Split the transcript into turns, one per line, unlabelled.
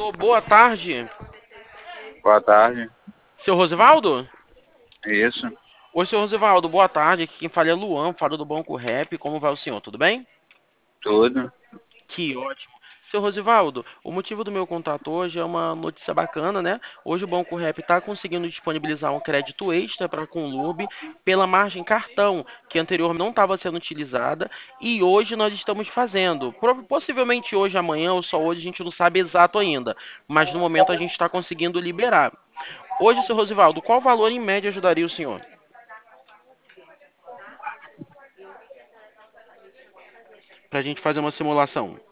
Alô, boa tarde.
Boa tarde.
Seu Rosivaldo?
Isso,
Oi, seu Rosivaldo, boa tarde. Aqui quem fala é Luan, falo do Banco Rap. Como vai o senhor? Tudo bem?
tudo.
Que ótimo. Seu Rosivaldo, o motivo do meu contato hoje é uma notícia bacana, né? Hoje o Banco Rap está conseguindo disponibilizar um crédito extra para a Conlurb pela margem cartão, que anteriormente não estava sendo utilizada, e hoje nós estamos fazendo. Possivelmente hoje, amanhã ou só hoje, a gente não sabe exato ainda, mas no momento a gente está conseguindo liberar. Hoje, seu Rosivaldo, qual valor em média ajudaria o senhor? Para a gente fazer uma simulação.